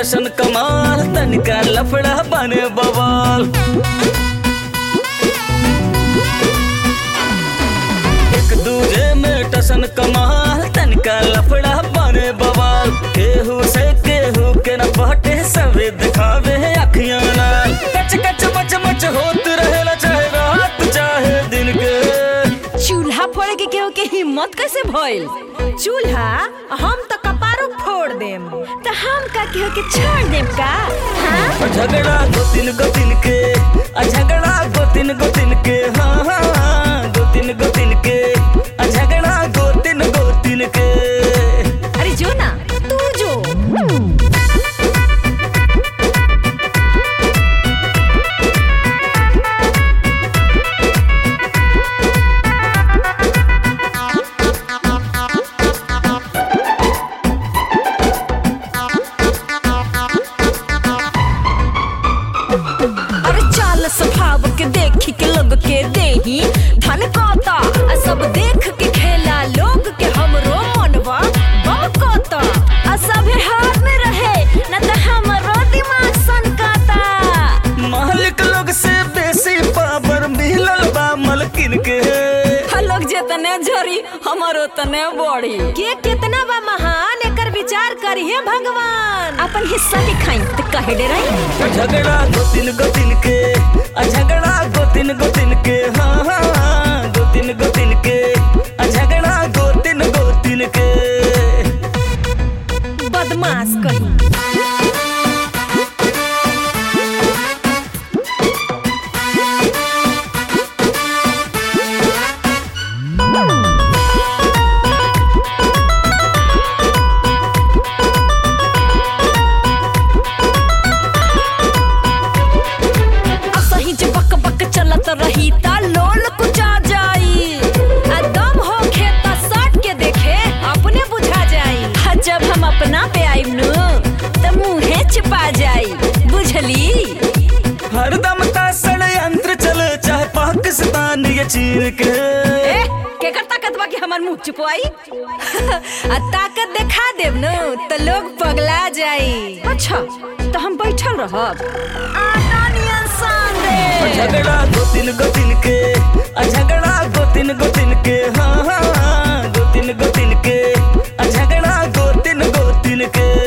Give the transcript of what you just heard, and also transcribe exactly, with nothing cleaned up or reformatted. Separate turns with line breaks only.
टसन कमाल तनिका लफड़ा बने बवाल। एक दूजे में टसन कमाल तनिका लफड़ा बने बवाल। केहू से केहू के न पटे सबे दिखावे अखियां लाल। कच कच मच मच होत रहेला चाहे रात चाहे दिन के।
चूल्हा फोड़े के केहू के हिम्मत कैसे भइल?
चूल्हा हम तो कपारो फोड़ देम,
तो हम का केहू के छोड़ देम का? हाँ?
झगड़ा गोतिन गोतिन के, झगड़ा गोतिन गोतिन के, हाँ हाँ गोतिन गोतिन के, झगड़ा गोतिन गोतिन के।
अरे जो ना तू जो। स्वभाव के देखी के लोग के देही धन कोता सब देख के खेला लोग के हमरो मनवा बमकोता। सभे हाथ में रहे न त हमरो दिमाग सनकाता।
मालिक लोग से बेसी पावर मिलल बा मलकिन के।
लोग जितने झरी हमरो तने बढ़ी।
के कितना बा महान एकर विचार करिए भगवान।
अपन हिस्सा के खाई त काहे डराई?
झगड़ा गोतिन गोतिन के, झगड़ा गोतिन गोतिन के, हाँ हाँ गोतिन गोतिन के, झगड़ा गोतिन गोतिन के।
बदमाश कहीं।
चलत रही ता लोल कुचा जाई। दम हो खेता साट के देखे अपने बुझा जाई। जब हम अपना पे आइब नु त मुंहे छिपा जाई, बुझली?
हरदम का षड्यंत्र चले चाहे पाकिस्तान या चीन के।
ए, केकर ताकत बा कि हमर मुंह छुपवाई? आ ताकत दिखा देब नु त लोग पगला जाई। अच्छा तो हम बैठल रहब।
झगड़ा गोतिन गोतिन के, झगड़ा गोतिन गोतिन के, हाँ हाँ गोतिन गोतिन के, झगड़ा गोतिन गोतिन के।